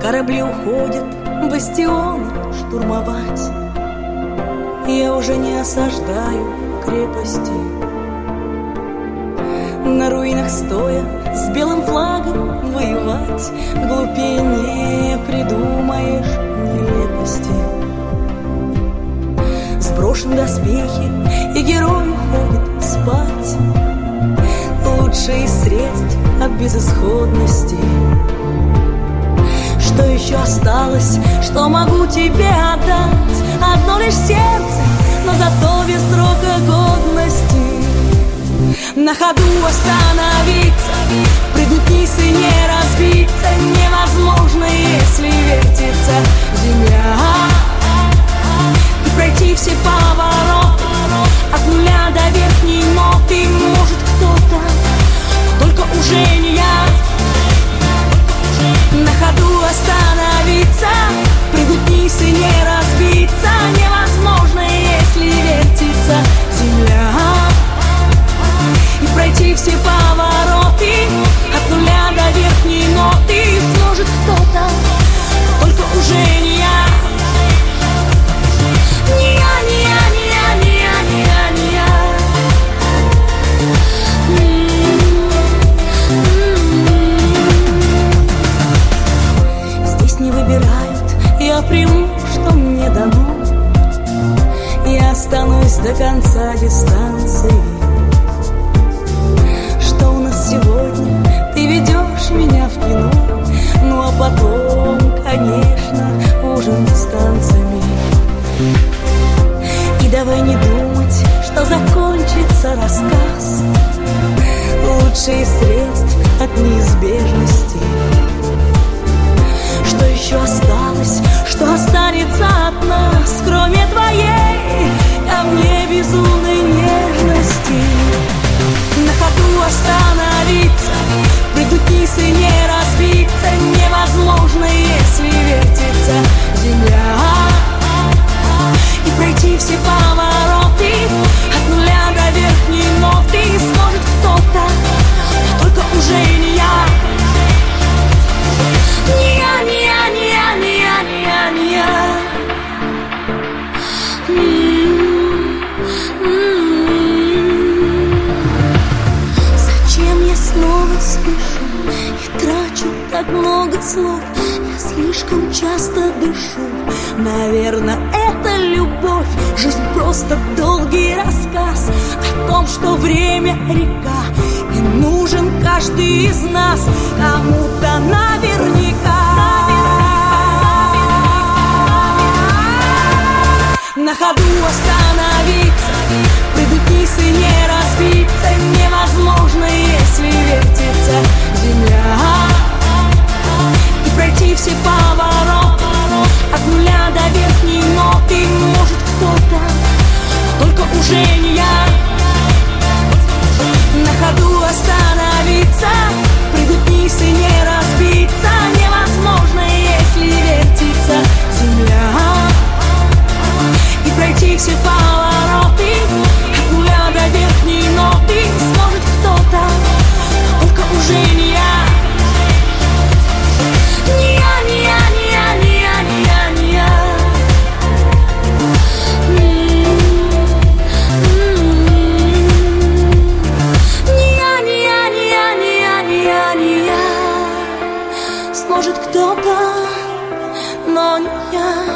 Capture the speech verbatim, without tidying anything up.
Корабли уходят бастионы штурмовать. Я уже не осаждаю крепости. На руинах стоя с белым флагом воевать глупее не придумаешь нелепости. Сброшен доспехи, и герой уходит спать. Лучший из средств от безысходности. Что еще осталось, что могу тебе отдать? Одно лишь сердце, но зато без срока годности. На ходу остановиться, прыгнуть вниз и не разбиться невозможно, если вертится земля. И пройти все повороты от нуля до верхней ноты может кто-то, только уже не я. На ходу остановиться, прыгнуть вниз и не разбиться невозможно, если вертится земля. И пройти все повороты от нуля до верхней ноты сможет кто-то, только уже не я. Не я, не я, не я, не я, не я, не я. Здесь не выбирают, я приму, что мне дано. Я останусь до конца дистанции. Что у нас сегодня? Ты ведешь меня в кино. Ну а потом, конечно, ужин с танцами. И давай не думать, что закончится рассказ. Лучший из средств от неизбежности. Что еще осталось, что останется от нас, кроме твоей ко мне безумной нежности? На ходу остановиться, прыгнуть вниз и не разбиться невозможно, если вертится земля. И пройти все повороты от нуля до верхней ноты сможет кто-то, только уже не я. Не я, не я, не я, не я, не я, не я. Зачем я снова спешу и трачу так много слов? Я слишком часто дышу. Наверное, это любовь. Жизнь просто долгий рассказ о том, что время река, и нужен каждый из нас кому-то наверняка. На ходу остановиться, прыгнуть вниз и не разбиться невозможно, если вертится земля. И пройти все повороты от нуля до верхней ноты может кто-то, только уже не я. На ходу остановиться, прыгнуть вниз и не разбиться невозможно, если вертится земля. И пройти все повороты от нуля до верхней ноты сможет кто-то, только уже не я. Не я, не я, не я, не я, не я, не я. Не я, не я, не я, не я, не я, не я. Сможет кто-то, но не я.